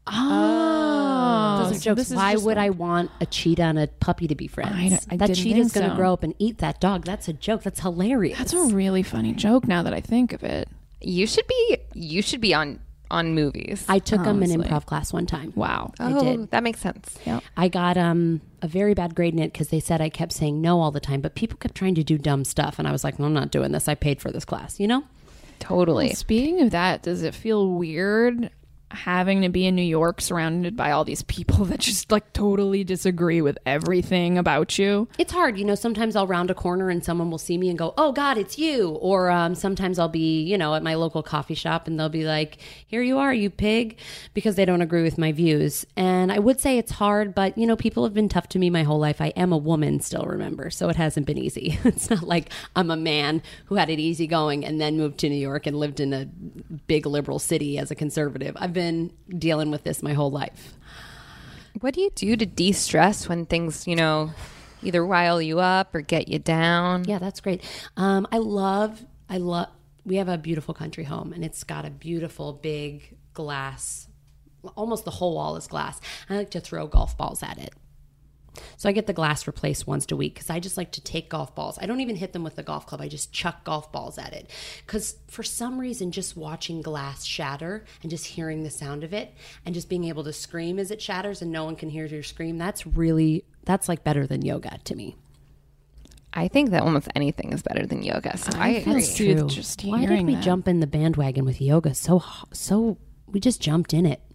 Speaker 2: Oh,
Speaker 3: Those are
Speaker 2: so
Speaker 3: jokes.
Speaker 2: this is
Speaker 3: Why
Speaker 2: just
Speaker 3: would
Speaker 2: like-
Speaker 3: I want a cheetah and a puppy to be friends?
Speaker 2: I don't- I
Speaker 3: that
Speaker 2: didn't
Speaker 3: cheetah's
Speaker 2: think
Speaker 3: going to
Speaker 2: so.
Speaker 3: grow up and eat that dog. That's a joke. That's hilarious.
Speaker 2: That's a really funny joke now that I think of it.
Speaker 1: You should be you should be on on movies.
Speaker 3: I took him an
Speaker 2: Honestly.
Speaker 3: improv class one time.
Speaker 2: Wow.
Speaker 3: I
Speaker 1: oh,
Speaker 3: did.
Speaker 1: that makes sense.
Speaker 2: Yep.
Speaker 3: I got um a very bad grade in it because they said I kept saying no all the time, but people kept trying to do dumb stuff, and I was like, no, I'm not doing this. I paid for this class, you know?
Speaker 1: Totally.
Speaker 2: Speaking of that, does it feel weird having to be in New York surrounded by all these people that just like totally disagree with everything about you?
Speaker 3: It's hard, you know. Sometimes I'll round a corner and someone will see me and go, "Oh God, it's you!" Or um, sometimes I'll be, you know, at my local coffee shop and they'll be like, "Here you are, you pig," because they don't agree with my views. And I would say it's hard, but you know, people have been tough to me my whole life. I am a woman still, remember, so it hasn't been easy. It's not like I'm a man who had it easy going and then moved to New York and lived in a big liberal city as a conservative. I've been dealing with this my whole life.
Speaker 1: What do you do to de-stress when things, you know, either rile you up or get you down?
Speaker 3: Yeah, that's great. Um, I love, I love, we have a beautiful country home and it's got a beautiful big glass, almost the whole wall is glass. I like to throw golf balls at it. So I get the glass replaced once a week because I just like to take golf balls. I don't even hit them with the golf club. I just chuck golf balls at it. Because for some reason, just watching glass shatter and just hearing the sound of it and just being able to scream as it shatters and no one can hear your scream, that's really, that's like better than yoga to me.
Speaker 1: I think that almost anything is better than yoga. So I, agree.
Speaker 2: That's true. Just
Speaker 3: Why did
Speaker 2: hearing
Speaker 3: we
Speaker 2: that.
Speaker 3: jump in the bandwagon with yoga so, so, we just jumped in it.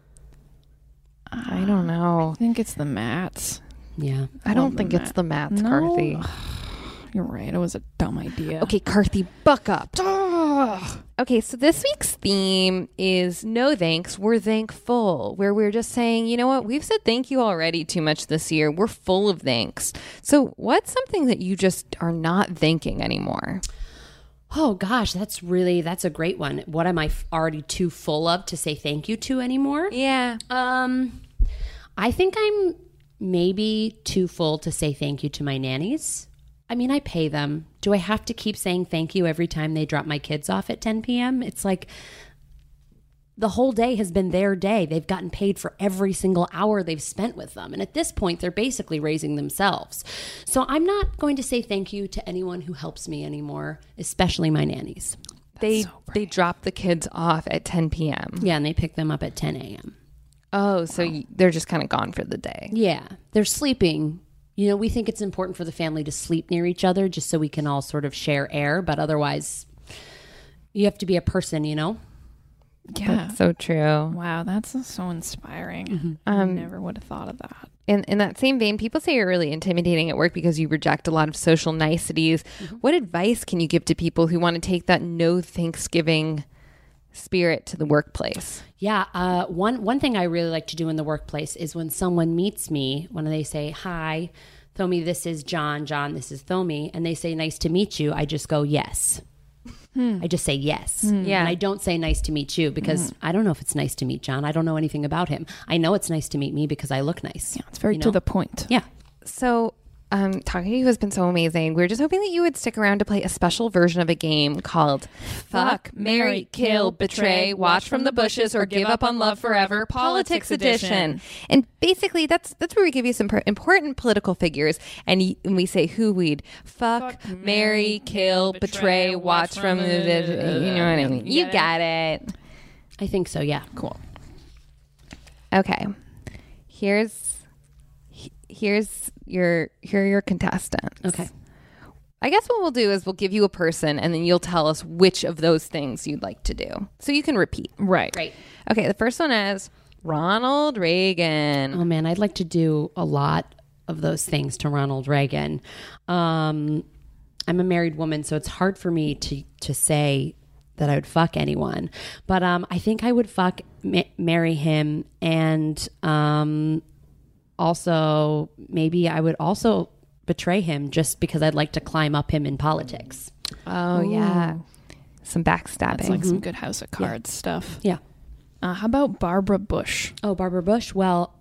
Speaker 1: I don't know.
Speaker 2: I think it's the mats.
Speaker 3: Yeah.
Speaker 1: I don't
Speaker 2: Love
Speaker 1: think
Speaker 2: the
Speaker 1: it's the maths,
Speaker 2: No.
Speaker 1: Carthy.
Speaker 2: You're right. It was a dumb idea.
Speaker 1: Okay, Carthy, buck up. Okay, so this week's theme is no thanks, we're thankful, where we're just saying, you know what, we've said thank you already too much this year. We're full of thanks. So what's something that you just are not thanking anymore?
Speaker 3: Oh gosh, that's really, that's a great one. What am I f- already too full of to say thank you to anymore?
Speaker 1: Yeah.
Speaker 3: Um, I think I'm maybe too full to say thank you to my nannies. I mean, I pay them. Do I have to keep saying thank you every time they drop my kids off at ten p.m.? It's like the whole day has been their day. They've gotten paid for every single hour they've spent with them. And at this point, they're basically raising themselves. So I'm not going to say thank you to anyone who helps me anymore, especially my nannies.
Speaker 1: They they drop the kids off at ten p.m.
Speaker 3: Yeah, and they pick them up at ten a.m.
Speaker 1: Oh, so you, they're just kind of gone for the day.
Speaker 3: Yeah, they're sleeping. You know, we think it's important for the family to sleep near each other just so we can all sort of share air, but otherwise you have to be a person, you know?
Speaker 2: Yeah.
Speaker 1: So true.
Speaker 2: Wow, that's so inspiring.
Speaker 3: Mm-hmm.
Speaker 2: I
Speaker 1: Um,
Speaker 2: never would have thought of that.
Speaker 1: In, in that same vein, people say you're really intimidating at work because you reject a lot of social niceties.
Speaker 3: Mm-hmm.
Speaker 1: What advice can you give to people who want to take that no Thanksgiving spirit to the workplace?
Speaker 3: Yeah, uh, one one thing I really like to do in the workplace is when someone meets me, when they say, "Hi, Thomi, this is John. John, this is Thomi," and they say, "Nice to meet you," I just go, "Yes." I just say yes.
Speaker 1: Yeah.
Speaker 3: And I don't say nice to meet you because I don't know if it's nice to meet John. I don't know anything about him. I know it's nice to meet me because I look nice.
Speaker 2: Yeah, it's very
Speaker 3: you
Speaker 2: to
Speaker 3: know?
Speaker 2: the point.
Speaker 3: Yeah.
Speaker 1: So, um, talking to you has been so amazing. We're just hoping that you would stick around to play a special version of a game called Fuck, Marry, Kill, Betray, Watch from the Bushes, or Give Up on Love Forever, Politics Edition. And basically, that's that's where we give you some per- important political figures, and, y- and we say who we'd fuck,
Speaker 2: Fuck,
Speaker 1: marry, kill, betray, watch from the, you know what I mean. You
Speaker 2: Get it?
Speaker 1: got it.
Speaker 3: I think so, yeah.
Speaker 2: Cool.
Speaker 1: Okay. Here's here's your here are your contestants.
Speaker 3: Okay.
Speaker 1: I guess what we'll do is we'll give you a person and then you'll tell us which of those things you'd like to do. So you can repeat.
Speaker 2: Right.
Speaker 3: Great.
Speaker 1: Okay, the first one is Ronald Reagan.
Speaker 3: Oh man, I'd like to do a lot of those things to Ronald Reagan. Um, I'm a married woman, so it's hard for me to to say that I would fuck anyone. But um, I think I would fuck, ma- marry him, and um, also maybe I would also betray him just because I'd like to climb up him in politics.
Speaker 1: Oh, yeah. Some backstabbing.
Speaker 2: It's like some good House of Cards stuff.
Speaker 3: Yeah.
Speaker 2: Uh, how about Barbara Bush?
Speaker 3: Oh, Barbara Bush. Well,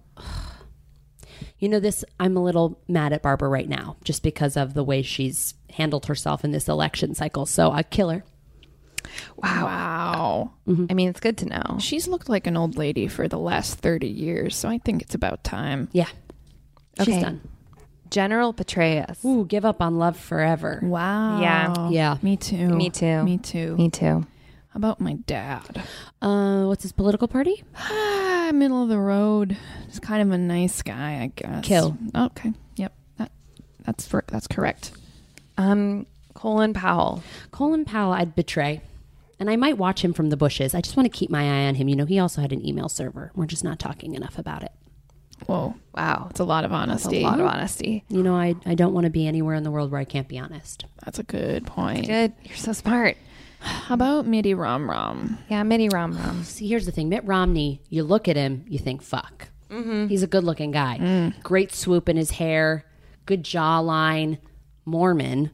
Speaker 3: you know, this, I'm a little mad at Barbara right now just because of the way she's handled herself in this election cycle. So I'd kill her.
Speaker 1: Wow.
Speaker 2: Wow.
Speaker 1: I mean, it's good to know.
Speaker 2: She's looked like an old lady for the last thirty years, so I think it's about time.
Speaker 3: Yeah. She's
Speaker 1: Okay.
Speaker 3: done.
Speaker 1: General Petraeus.
Speaker 3: Ooh, give up on love forever.
Speaker 2: Wow.
Speaker 1: Yeah.
Speaker 3: Yeah.
Speaker 2: Me too.
Speaker 1: Me too.
Speaker 2: Me too.
Speaker 1: Me too.
Speaker 2: How about my dad?
Speaker 3: Uh, what's his political party?
Speaker 2: Ah, middle of the road. He's kind of a nice guy, I guess.
Speaker 3: Kill.
Speaker 2: Okay. Yep. That, that's for, that's correct.
Speaker 1: Um, Colin Powell.
Speaker 3: Colin Powell, I'd betray. And I might watch him from the bushes. I just want to keep my eye on him. You know, he also had an email server. We're just not talking enough about it.
Speaker 2: Whoa.
Speaker 1: Wow.
Speaker 2: That's a lot of
Speaker 1: That's
Speaker 2: honesty.
Speaker 1: a lot of honesty.
Speaker 3: You know, I, I don't want to be anywhere in the world where I can't be honest.
Speaker 2: That's a good point.
Speaker 1: Good. You're so smart.
Speaker 2: How about Mitty Rom Rom?
Speaker 1: Yeah, Mitty Rom Rom.
Speaker 3: See, here's the thing. Mitt Romney, you look at him, you think, fuck. Mm-hmm. He's a good looking guy. Mm. Great swoop in his hair, good jawline, Mormon.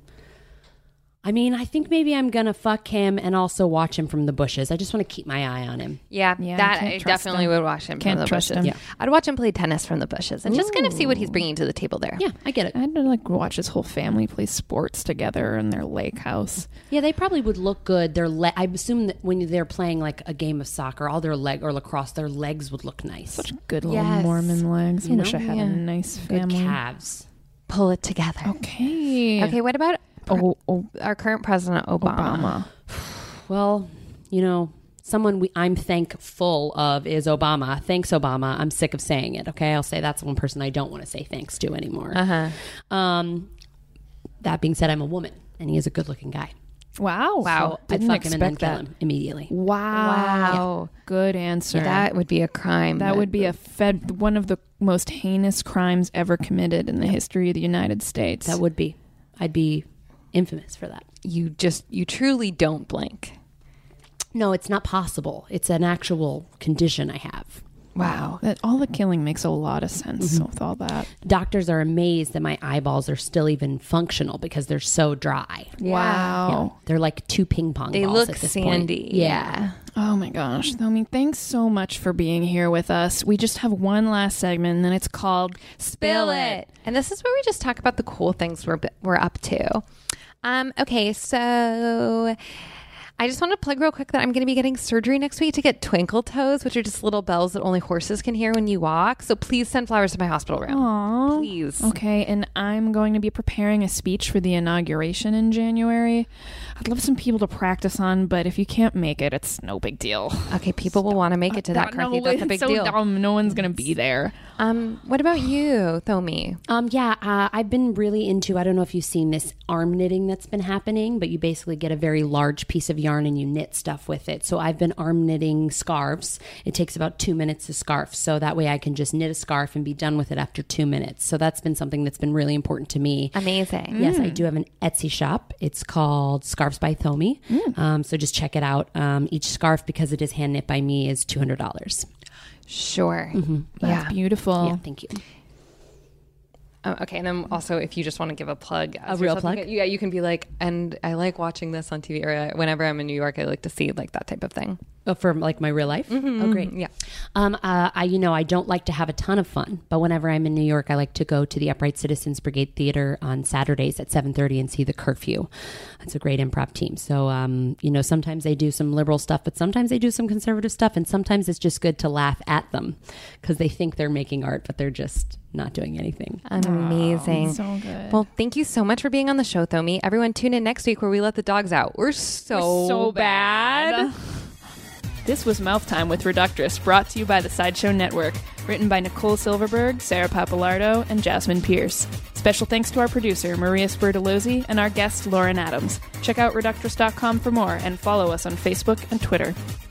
Speaker 3: I mean, I think maybe I'm going to fuck him and also watch him from the bushes. I just want to keep my eye on him.
Speaker 1: Yeah,
Speaker 2: Yeah,
Speaker 1: that
Speaker 2: can't
Speaker 1: I
Speaker 2: trust
Speaker 1: definitely
Speaker 2: him.
Speaker 1: would watch him
Speaker 2: Can't
Speaker 1: from the
Speaker 2: trust
Speaker 1: bushes.
Speaker 2: him.
Speaker 3: Yeah.
Speaker 1: I'd watch him play tennis from the bushes and just kind of see what he's bringing to the table there.
Speaker 3: Yeah, I get it.
Speaker 2: I had to like watch his whole family play sports together in their lake house.
Speaker 3: Yeah, they probably would look good. Their le- I assume that when they're playing like a game of soccer, all their leg or lacrosse, their legs would look nice.
Speaker 2: Such good little
Speaker 1: Yes.
Speaker 2: Mormon legs. I
Speaker 3: You
Speaker 2: wish
Speaker 3: know?
Speaker 2: I had
Speaker 1: Yeah.
Speaker 2: a nice
Speaker 3: Good
Speaker 2: family.
Speaker 3: calves.
Speaker 1: Pull it together.
Speaker 2: Okay.
Speaker 1: Okay, what about
Speaker 2: Oh, oh,
Speaker 1: our current president, Obama?
Speaker 2: Obama.
Speaker 3: Well, you know, someone we, I'm thankful of is Obama. Thanks, Obama. I'm sick of saying it. Okay, I'll say that's one person I don't want to say thanks to anymore.
Speaker 1: Uh-huh.
Speaker 3: Um, that being said, I'm a woman, and he is a good-looking guy.
Speaker 2: Wow.
Speaker 1: Wow.
Speaker 3: I'd
Speaker 2: Didn't
Speaker 3: fuck him and then
Speaker 2: expect
Speaker 3: kill
Speaker 2: that.
Speaker 3: him immediately.
Speaker 2: Wow.
Speaker 1: Wow.
Speaker 2: Good answer.
Speaker 1: That would be a crime.
Speaker 2: That would be a fed one of the most heinous crimes ever committed in the history of the United States.
Speaker 3: That would be. I'd be infamous for that.
Speaker 1: You just, you truly don't blink.
Speaker 3: No, it's not possible. It's an actual condition I have.
Speaker 1: Wow.
Speaker 2: That all the killing makes a lot of sense with all that.
Speaker 3: Doctors are amazed that my eyeballs are still even functional because they're so dry.
Speaker 2: Wow.
Speaker 3: They're like two ping pong
Speaker 1: They
Speaker 3: balls
Speaker 1: look
Speaker 3: at this
Speaker 1: sandy.
Speaker 3: point.
Speaker 1: Yeah.
Speaker 2: Oh my gosh. Thomi, thanks so much for being here with us. We just have one last segment, and then it's called
Speaker 1: Spill It. And this is where we just talk about the cool things we're we're up to. Um, okay, so I just want to plug real quick that I'm going to be getting surgery next week to get twinkle toes, which are just little bells that only horses can hear when you walk. So please send flowers to my hospital room.
Speaker 2: Aww.
Speaker 1: Please.
Speaker 2: Okay, and I'm going to be preparing a speech for the inauguration in January. I'd love some people to practice on, but if you can't make it, it's no big deal.
Speaker 1: Okay, people will want to make it to that,
Speaker 2: No,
Speaker 1: Karthi. That's a
Speaker 2: it's
Speaker 1: big
Speaker 2: so
Speaker 1: deal.
Speaker 2: dumb. No one's going to be there.
Speaker 1: Um, what about you, Thomi?
Speaker 3: Um, yeah, uh, I've been really into, I don't know if you've seen this arm knitting that's been happening, but you basically get a very large piece of yarn and you knit stuff with it. So I've been arm knitting scarves. It takes about two minutes to scarf. So that way I can just knit a scarf and be done with it after two minutes. So that's been something that's been really important to me.
Speaker 1: Amazing.
Speaker 3: Yes, I do have an Etsy shop. It's called Scarves by Thomi. Um, so just check it out. Um, each scarf, because it is hand knit by me, is two hundred dollars.
Speaker 1: Sure.
Speaker 2: That's
Speaker 1: Yeah.
Speaker 2: beautiful.
Speaker 3: Yeah, thank you.
Speaker 1: Oh, okay, and then also, if you just want to give a plug,
Speaker 3: A real plug?
Speaker 1: yeah, you can be like, and I like watching this on T V, or uh, whenever I'm in New York, I like to see like that type of thing.
Speaker 3: Oh, for like my real life? Oh, great.
Speaker 1: Yeah.
Speaker 3: Um, uh, I, you know, I don't like to have a ton of fun, but whenever I'm in New York, I like to go to the Upright Citizens Brigade Theater on Saturdays at seven thirty and see The Curfew. It's a great improv team. So, um, you know, sometimes they do some liberal stuff, but sometimes they do some conservative stuff, and sometimes it's just good to laugh at them because they think they're making art, but they're just not doing anything.
Speaker 1: Amazing.
Speaker 2: So good.
Speaker 1: Well, thank you so much for being on the show, Thomi. Everyone, tune in next week where we let the dogs out. We're so
Speaker 2: so bad. This was Mouth Time with Reductress, brought to you by the Sideshow Network. Written by Nicole Silverberg, Sarah Papalardo, and Jasmine Pierce. Special thanks to our producer, Maria Spertolozzi, and our guest, Lauren Adams. Check out Reductress dot com for more, and follow us on Facebook and Twitter.